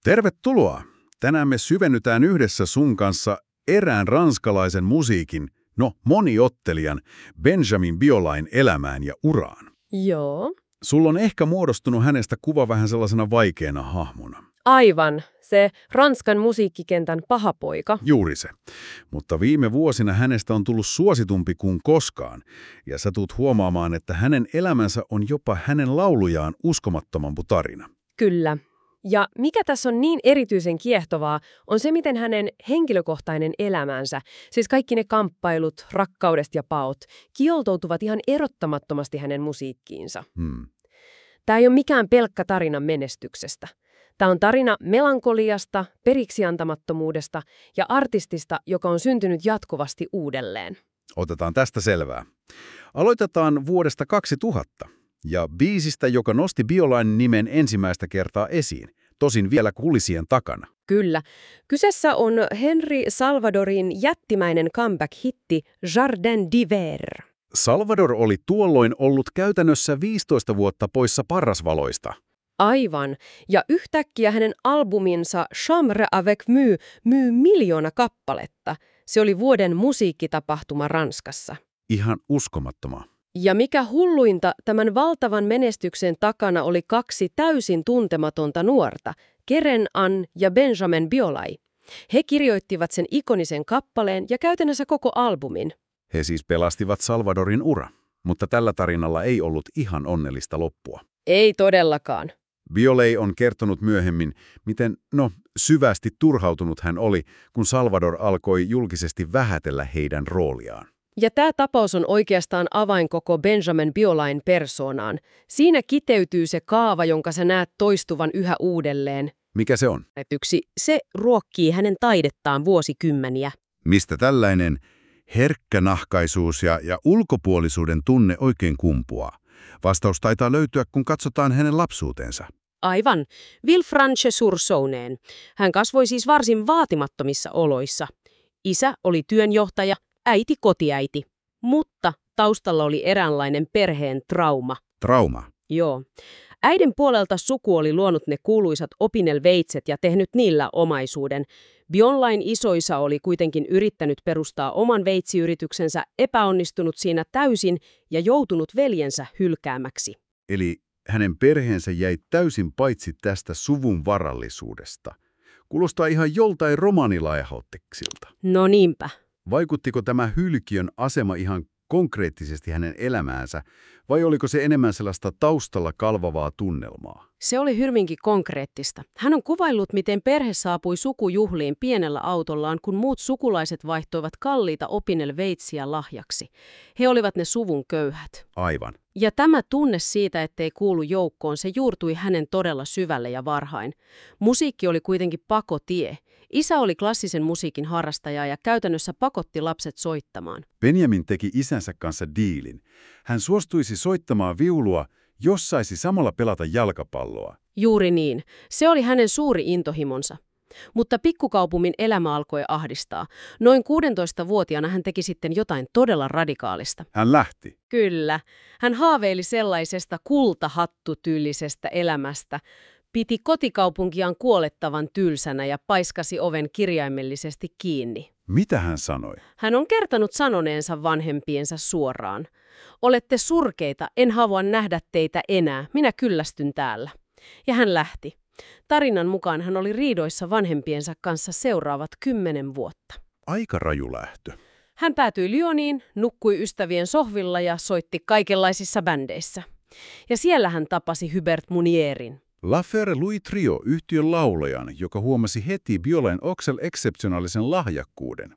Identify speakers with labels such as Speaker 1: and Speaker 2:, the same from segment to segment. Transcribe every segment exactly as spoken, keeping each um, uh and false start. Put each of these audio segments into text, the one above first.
Speaker 1: Tervetuloa! Tänään me syvennytään yhdessä sun kanssa erään ranskalaisen musiikin, no moniottelijan, Benjamin Biolain elämään ja uraan.
Speaker 2: Joo.
Speaker 1: Sulla on ehkä muodostunut hänestä kuva vähän sellaisena vaikeana hahmona.
Speaker 2: Aivan. Se Ranskan musiikkikentän paha poika.
Speaker 1: Juuri se. Mutta viime vuosina hänestä on tullut suositumpi kuin koskaan, ja sä tuut huomaamaan, että hänen elämänsä on jopa hänen laulujaan uskomattomampi tarina.
Speaker 2: Kyllä. Ja mikä tässä on niin erityisen kiehtovaa, on se, miten hänen henkilökohtainen elämänsä, siis kaikki ne kamppailut, rakkaudesta ja paot, kioltoutuvat ihan erottamattomasti hänen musiikkiinsa.
Speaker 1: Hmm.
Speaker 2: Tämä ei ole mikään pelkkä tarina menestyksestä. Tämä on tarina melankoliasta, periksiantamattomuudesta ja artistista, joka on syntynyt jatkuvasti uudelleen.
Speaker 1: Otetaan tästä selvää. Aloitetaan vuodesta kaksituhatta ja biisistä, joka nosti Biolain nimen ensimmäistä kertaa esiin, tosin vielä kulisien takana.
Speaker 2: Kyllä. Kyseessä on Henry Salvadorin jättimäinen comeback-hitti Jardin d'hiver.
Speaker 1: Salvador oli tuolloin ollut käytännössä viisitoista vuotta poissa parrasvaloista.
Speaker 2: Aivan. Ja yhtäkkiä hänen albuminsa Chambre avec Mu myy miljoona kappaletta. Se oli vuoden musiikkitapahtuma Ranskassa.
Speaker 1: Ihan uskomattomaa.
Speaker 2: Ja mikä hulluinta, tämän valtavan menestyksen takana oli kaksi täysin tuntematonta nuorta, Keren Ann ja Benjamin Biolay. He kirjoittivat sen ikonisen kappaleen ja käytännössä koko albumin.
Speaker 1: He siis pelastivat Salvadorin ura, mutta tällä tarinalla ei ollut ihan onnellista loppua.
Speaker 2: Ei todellakaan.
Speaker 1: Biolay on kertonut myöhemmin, miten, no, syvästi turhautunut hän oli, kun Salvador alkoi julkisesti vähätellä heidän rooliaan.
Speaker 2: Ja tämä tapaus on oikeastaan avain koko Benjamin Biolayn persoonaan. Siinä kiteytyy se kaava, jonka sä näet toistuvan yhä uudelleen.
Speaker 1: Mikä se on?
Speaker 2: Yksi, se ruokkii hänen taidettaan vuosikymmeniä.
Speaker 3: Mistä tällainen herkkänahkaisuus ja, ja ulkopuolisuuden tunne oikein kumpuaa? Vastaus taitaa löytyä, kun katsotaan hänen lapsuutensa.
Speaker 2: Aivan. Villefranche-sur-Saôneen. Hän kasvoi siis varsin vaatimattomissa oloissa. Isä oli työnjohtaja, äiti kotiäiti. Mutta taustalla oli eräänlainen perheen trauma.
Speaker 3: Trauma.
Speaker 2: Joo. Äidin puolelta suku oli luonut ne kuuluisat opinelveitset ja tehnyt niillä omaisuuden. Biolayn isoisa oli kuitenkin yrittänyt perustaa oman veitsiyrityksensä, epäonnistunut siinä täysin ja joutunut veljensä hylkäämäksi.
Speaker 1: Eli hänen perheensä jäi täysin paitsi tästä suvun varallisuudesta. Kuulostaa ihan joltain romaanilaihauteksilta.
Speaker 2: No niinpä.
Speaker 1: Vaikuttiko tämä hylkiön asema ihan konkreettisesti hänen elämäänsä, vai oliko se enemmän sellaista taustalla kalvavaa tunnelmaa?
Speaker 2: Se oli hyvinkin konkreettista. Hän on kuvaillut, miten perhe saapui sukujuhliin pienellä autollaan, kun muut sukulaiset vaihtoivat kalliita opinelveitsiä lahjaksi. He olivat ne suvun köyhät.
Speaker 1: Aivan.
Speaker 2: Ja tämä tunne siitä, ettei kuulu joukkoon, se juurtui hänen todella syvälle ja varhain. Musiikki oli kuitenkin pakotie. Isä oli klassisen musiikin harrastaja ja käytännössä pakotti lapset soittamaan.
Speaker 1: Benjamin teki isänsä kanssa diilin. Hän suostuisi soittamaan viulua, jos saisi samalla pelata jalkapalloa.
Speaker 2: Juuri niin. Se oli hänen suuri intohimonsa. Mutta pikkukaupungin elämä alkoi ahdistaa. Noin kuusitoistavuotiaana hän teki sitten jotain todella radikaalista.
Speaker 1: Hän lähti.
Speaker 2: Kyllä. Hän haaveili sellaisesta kultahattutyylisestä elämästä. Piti kotikaupunkiaan kuolettavan tylsänä ja paiskasi oven kirjaimellisesti kiinni.
Speaker 1: Mitä hän sanoi?
Speaker 2: Hän on kertonut sanoneensa vanhempiensa suoraan. Olette surkeita, en halua nähdä teitä enää, minä kyllästyn täällä. Ja hän lähti. Tarinan mukaan hän oli riidoissa vanhempiensa kanssa seuraavat kymmenen vuotta.
Speaker 1: Aika raju lähtö.
Speaker 2: Hän päätyi Lyoniin, nukkui ystävien sohvilla ja soitti kaikenlaisissa bändeissä. Ja siellä hän tapasi Hubert Munierin.
Speaker 1: L'Affaire Louis Trio yhtiön laulajan, joka huomasi heti Biolayn oksel ekseptionaalisen lahjakkuuden.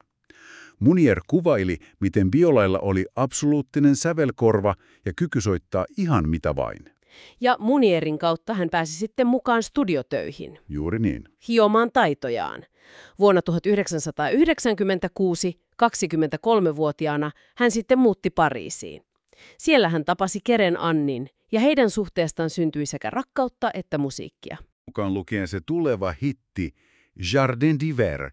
Speaker 1: Munier kuvaili, miten Biolailla oli absoluuttinen sävelkorva ja kyky soittaa ihan mitä vain.
Speaker 2: Ja Munierin kautta hän pääsi sitten mukaan studiotöihin.
Speaker 1: Juuri niin.
Speaker 2: Hiomaan taitojaan. Vuonna tuhatyhdeksänsataayhdeksänkymmentäkuusi, kaksikymmentäkolmevuotiaana, hän sitten muutti Pariisiin. Siellä hän tapasi Keren Annin, ja heidän suhteestaan syntyi sekä rakkautta että musiikkia.
Speaker 1: Mukaan lukien se tuleva hitti Jardin d'hiver.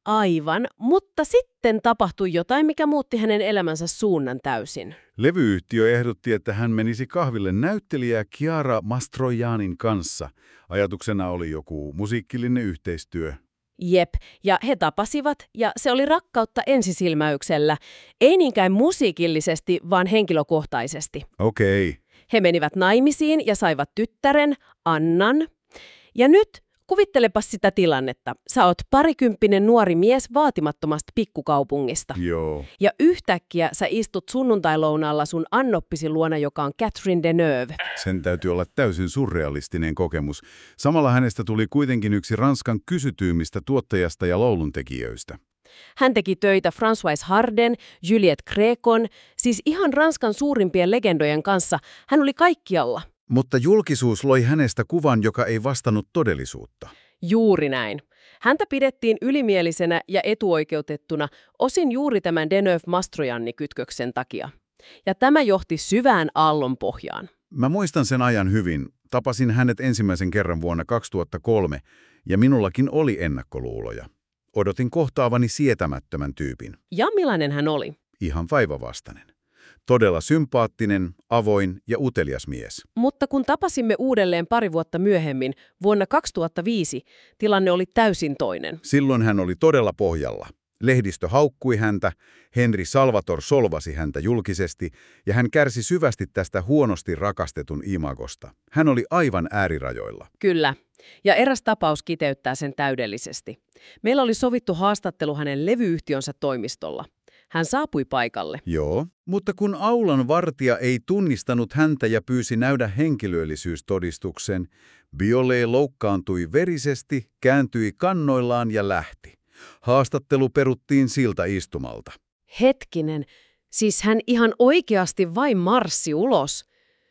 Speaker 2: Aivan, mutta sitten tapahtui jotain, mikä muutti hänen elämänsä suunnan täysin.
Speaker 1: Levyyhtiö ehdotti, että hän menisi kahville näyttelijä Chiara Mastroiannin kanssa. Ajatuksena oli joku musiikillinen yhteistyö.
Speaker 2: Jep, ja he tapasivat, ja se oli rakkautta ensisilmäyksellä. Ei niinkään musiikillisesti, vaan henkilökohtaisesti.
Speaker 1: Okei. Okay.
Speaker 2: He menivät naimisiin ja saivat tyttären, Annan. Ja nyt kuvittelepa sitä tilannetta. Sä oot parikymppinen nuori mies vaatimattomasta pikkukaupungista.
Speaker 1: Joo.
Speaker 2: Ja yhtäkkiä sä istut sunnuntailounaalla sun annoppisi luona, joka on Catherine Deneuve.
Speaker 1: Sen täytyy olla täysin surrealistinen kokemus. Samalla hänestä tuli kuitenkin yksi Ranskan kysytyimmistä tuottajasta ja lauluntekijöistä.
Speaker 2: Hän teki töitä Françoise Harden, Juliette Grécon, siis ihan Ranskan suurimpien legendojen kanssa. Hän oli kaikkialla.
Speaker 1: Mutta julkisuus loi hänestä kuvan, joka ei vastannut todellisuutta.
Speaker 2: Juuri näin. Häntä pidettiin ylimielisenä ja etuoikeutettuna osin juuri tämän Deneuve-Mastroianni-kytköksen takia. Ja tämä johti syvään aallonpohjaan.
Speaker 1: Mä muistan sen ajan hyvin. Tapasin hänet ensimmäisen kerran vuonna kaksituhattakolme, ja minullakin oli ennakkoluuloja. Odotin kohtaavani sietämättömän tyypin.
Speaker 2: Ja millainen hän oli?
Speaker 1: Ihan vaivavastainen. Todella sympaattinen, avoin ja utelias mies.
Speaker 2: Mutta kun tapasimme uudelleen pari vuotta myöhemmin, vuonna kaksituhattaviisi, tilanne oli täysin toinen.
Speaker 1: Silloin hän oli todella pohjalla. Lehdistö haukkui häntä, Henri Salvator solvasi häntä julkisesti, ja hän kärsi syvästi tästä huonosti rakastetun imagosta. Hän oli aivan äärirajoilla.
Speaker 2: Kyllä, ja eräs tapaus kiteyttää sen täydellisesti. Meillä oli sovittu haastattelu hänen levyyhtiönsä toimistolla. Hän saapui paikalle.
Speaker 1: Joo, mutta kun aulan vartija ei tunnistanut häntä ja pyysi näydä henkilöllisyystodistuksen, Biolay loukkaantui verisesti, kääntyi kannoillaan ja lähti. Haastattelu peruttiin siltä istumalta.
Speaker 2: Hetkinen, siis hän ihan oikeasti vain marssi ulos.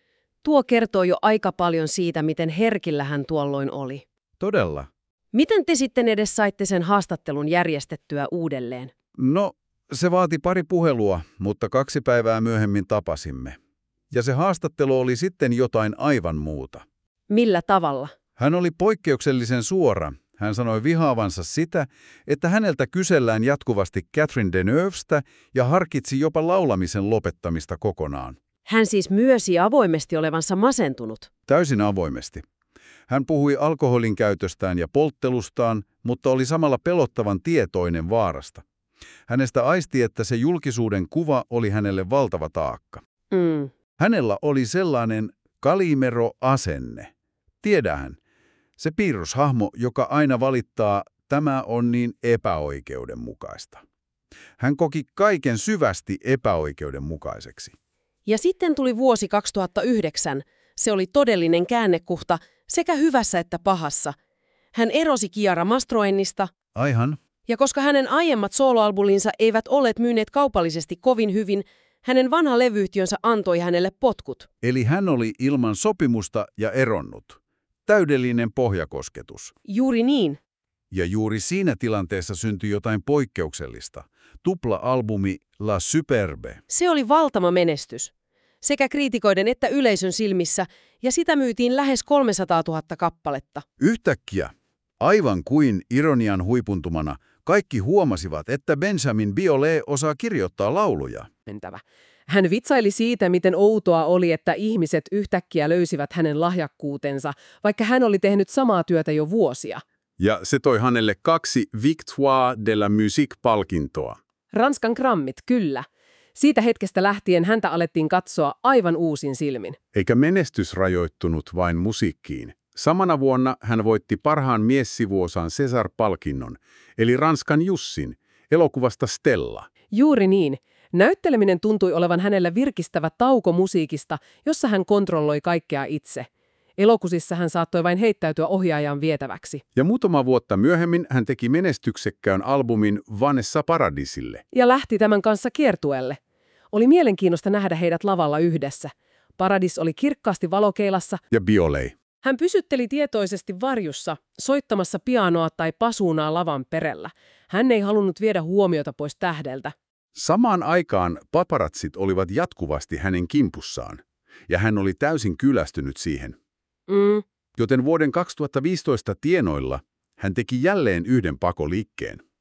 Speaker 2: Tuo kertoo jo aika paljon siitä, miten herkillä hän tuolloin oli.
Speaker 1: Todella.
Speaker 2: Miten te sitten edes saitte sen haastattelun järjestettyä uudelleen?
Speaker 1: No, se vaati pari puhelua, mutta kaksi päivää myöhemmin tapasimme. Ja se haastattelu oli sitten jotain aivan muuta.
Speaker 2: Millä tavalla?
Speaker 1: Hän oli poikkeuksellisen suora. Hän sanoi vihaavansa sitä, että häneltä kysellään jatkuvasti Catherine Deneuvestä ja harkitsi jopa laulamisen lopettamista kokonaan.
Speaker 2: Hän siis myönsi avoimesti olevansa masentunut.
Speaker 1: Täysin avoimesti. Hän puhui alkoholin käytöstään ja polttelustaan, mutta oli samalla pelottavan tietoinen vaarasta. Hänestä aisti, että se julkisuuden kuva oli hänelle valtava taakka.
Speaker 2: Mm.
Speaker 1: Hänellä oli sellainen Calimero-asenne. Tiedähän, se piirroshahmo, joka aina valittaa, tämä on niin epäoikeudenmukaista. Hän koki kaiken syvästi epäoikeudenmukaiseksi.
Speaker 2: Ja sitten tuli vuosi kaksituhattayhdeksän. Se oli todellinen käännekohta sekä hyvässä että pahassa. Hän erosi Chiara Mastroiannista.
Speaker 1: Aihan.
Speaker 2: Ja koska hänen aiemmat soloalbuminsa eivät olleet myyneet kaupallisesti kovin hyvin, hänen vanha levyyhtiönsä antoi hänelle potkut.
Speaker 1: Eli hän oli ilman sopimusta ja eronnut. Täydellinen pohjakosketus.
Speaker 2: Juuri niin.
Speaker 1: Ja juuri siinä tilanteessa syntyi jotain poikkeuksellista. Tupla-albumi La Superbe.
Speaker 2: Se oli valtava menestys. Sekä kriitikoiden että yleisön silmissä, ja sitä myytiin lähes kolmesataatuhatta kappaletta.
Speaker 1: Yhtäkkiä, aivan kuin ironian huipuntumana, kaikki huomasivat, että Benjamin Biolay osaa kirjoittaa lauluja.
Speaker 4: Mentävä. Hän vitsaili siitä, miten outoa oli, että ihmiset yhtäkkiä löysivät hänen lahjakkuutensa, vaikka hän oli tehnyt samaa työtä jo vuosia.
Speaker 1: Ja se toi hänelle kaksi Victoire de la Musique-palkintoa.
Speaker 4: Ranskan Grammit, kyllä. Siitä hetkestä lähtien häntä alettiin katsoa aivan uusin silmin.
Speaker 1: Eikä menestys rajoittunut vain musiikkiin. Samana vuonna hän voitti parhaan miessivuosan César-palkinnon, eli Ranskan Jussin, elokuvasta Stella.
Speaker 4: Juuri niin. Näytteleminen tuntui olevan hänellä virkistävä tauko musiikista, jossa hän kontrolloi kaikkea itse. Elokuusissa hän saattoi vain heittäytyä ohjaajan vietäväksi.
Speaker 1: Ja muutama vuotta myöhemmin hän teki menestyksekkään albumin Vanessa Paradisille.
Speaker 4: Ja lähti tämän kanssa kiertueelle. Oli mielenkiintoista nähdä heidät lavalla yhdessä. Paradis oli kirkkaasti valokeilassa.
Speaker 1: Ja Biolay.
Speaker 4: Hän pysytteli tietoisesti varjussa, soittamassa pianoa tai pasuunaa lavan perellä. Hän ei halunnut viedä huomiota pois tähdeltä.
Speaker 1: Samaan aikaan paparazzit olivat jatkuvasti hänen kimpussaan, ja hän oli täysin kyllästynyt siihen.
Speaker 4: Mm.
Speaker 1: Joten vuoden kaksituhattaviisitoista tienoilla hän teki jälleen yhden pakoliikkeen.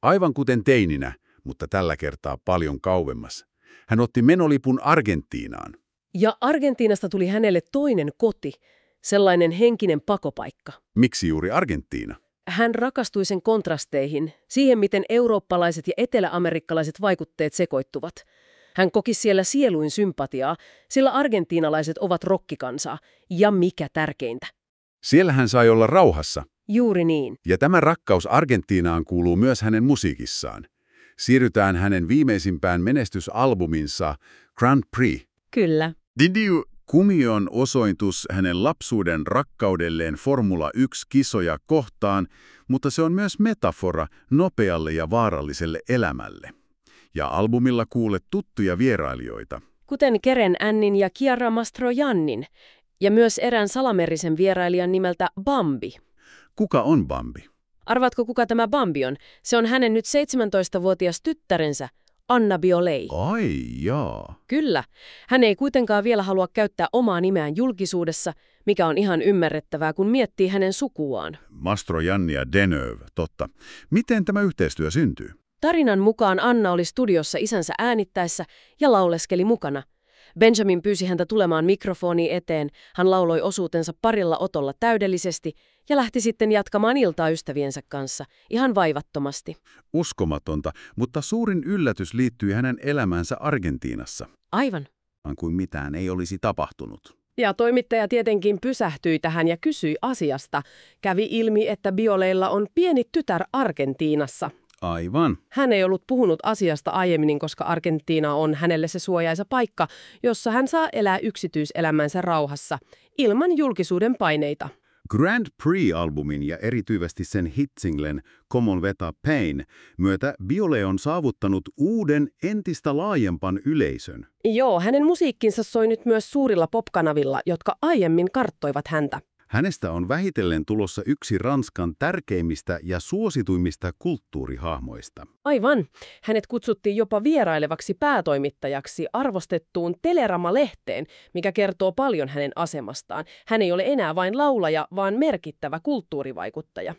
Speaker 1: Aivan kuten teininä, mutta tällä kertaa paljon kauemmas. Hän otti menolipun Argentiinaan.
Speaker 4: Ja Argentiinasta tuli hänelle toinen koti, sellainen henkinen pakopaikka.
Speaker 1: Miksi juuri Argentiina?
Speaker 4: Hän rakastui sen kontrasteihin, siihen miten eurooppalaiset ja eteläamerikkalaiset vaikutteet sekoittuvat. Hän koki siellä sieluin sympatiaa, sillä argentiinalaiset ovat rokkikansaa. Ja mikä tärkeintä?
Speaker 1: Siellä hän sai olla rauhassa.
Speaker 4: Juuri niin.
Speaker 1: Ja tämä rakkaus Argentiinaan kuuluu myös hänen musiikissaan. Siirrytään hänen viimeisimpään menestysalbuminsa Grand Prix.
Speaker 2: Kyllä.
Speaker 1: Did you... Kumi on osoitus hänen lapsuuden rakkaudelleen Formula yksi-kisoja kohtaan, mutta se on myös metafora nopealle ja vaaralliselle elämälle. Ja albumilla kuulet tuttuja vierailijoita.
Speaker 2: Kuten Keren Annin ja Chiara Mastroiannin, ja myös erään salamerisen vierailijan nimeltä Bambi.
Speaker 1: Kuka on Bambi?
Speaker 2: Arvaatko, kuka tämä Bambi on? Se on hänen nyt seitsemäntoistavuotias tyttärensä, Anna Biolay.
Speaker 1: Ai jaa.
Speaker 2: Kyllä. Hän ei kuitenkaan vielä halua käyttää omaa nimeään julkisuudessa, mikä on ihan ymmärrettävää, kun miettii hänen sukuaan.
Speaker 1: Mastroianni ja Deneuve, totta. Miten tämä yhteistyö syntyy?
Speaker 2: Tarinan mukaan Anna oli studiossa isänsä äänittäessä ja lauleskeli mukana. Benjamin pyysi häntä tulemaan mikrofoni eteen, hän lauloi osuutensa parilla otolla täydellisesti ja lähti sitten jatkamaan iltaa ystäviensä kanssa, ihan vaivattomasti.
Speaker 1: Uskomatonta, mutta suurin yllätys liittyi hänen elämäänsä Argentiinassa.
Speaker 2: Aivan.
Speaker 1: Kuin mitään ei olisi tapahtunut.
Speaker 4: Ja toimittaja tietenkin pysähtyi tähän ja kysyi asiasta. Kävi ilmi, että Biolaylla on pieni tytär Argentiinassa.
Speaker 1: Aivan.
Speaker 4: Hän ei ollut puhunut asiasta aiemmin, koska Argentiina on hänelle se suojaisa paikka, jossa hän saa elää yksityiselämänsä rauhassa, ilman julkisuuden paineita.
Speaker 1: Grand Prix-albumin ja erityisesti sen hitsinglen Come on Veta Pain myötä Biolay on saavuttanut uuden, entistä laajempan yleisön.
Speaker 4: Joo, hänen musiikkinsa soi nyt myös suurilla popkanavilla, jotka aiemmin karttoivat häntä.
Speaker 1: Hänestä on vähitellen tulossa yksi Ranskan tärkeimmistä ja suosituimmista kulttuurihahmoista.
Speaker 4: Aivan. Hänet kutsuttiin jopa vierailevaksi päätoimittajaksi arvostettuun Telerama-lehteen, mikä kertoo paljon hänen asemastaan. Hän ei ole enää vain laulaja, vaan merkittävä kulttuurivaikuttaja.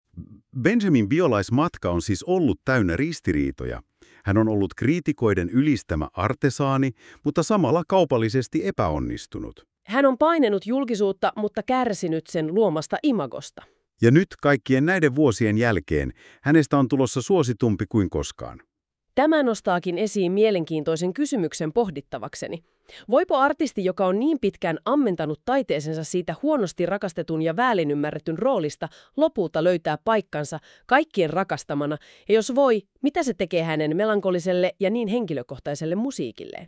Speaker 1: Benjamin Biolays matka on siis ollut täynnä ristiriitoja. Hän on ollut kriitikoiden ylistämä artesaani, mutta samalla kaupallisesti epäonnistunut.
Speaker 4: Hän on painenut julkisuutta, mutta kärsinyt sen luomasta imagosta.
Speaker 1: Ja nyt kaikkien näiden vuosien jälkeen hänestä on tulossa suositumpi kuin koskaan.
Speaker 4: Tämä nostaakin esiin mielenkiintoisen kysymyksen pohdittavakseni. Voipo artisti, joka on niin pitkään ammentanut taiteesensa siitä huonosti rakastetun ja väärin ymmärretyn roolista, lopulta löytää paikkansa kaikkien rakastamana, ja jos voi, mitä se tekee hänen melankoliselle ja niin henkilökohtaiselle musiikilleen?